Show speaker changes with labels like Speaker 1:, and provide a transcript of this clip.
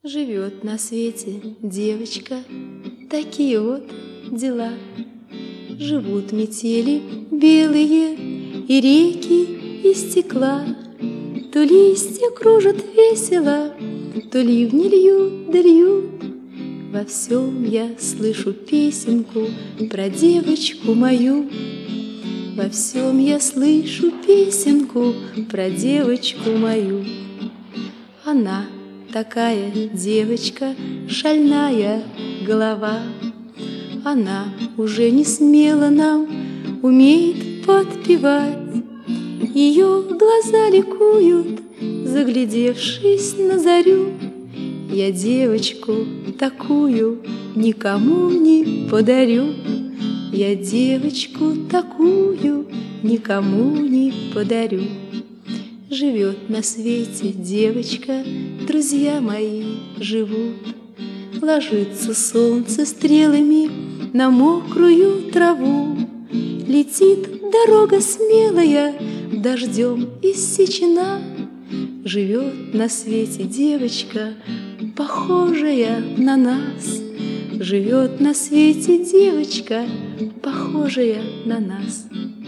Speaker 1: Живет на свете девочка, такие вот дела. Живут метели белые и реки из стекла. То листья кружат весело, то ливни льют да льют. Во всем я слышу песенку про девочку мою. Во всем я слышу песенку про девочку мою. Она такая девочка, шальная голова. Она уже не смело нам умеет подпевать. Ее глаза ликуют, заглядевшись на зарю. Я девочку такую никому не подарю. Я девочку такую никому не подарю. Живет на свете девочка, друзья мои живут. Ложится солнце стрелами на мокрую траву. Летит дорога смелая, дождем иссечена. Живет на свете девочка, похожая на нас. Живет на свете девочка, похожая на нас.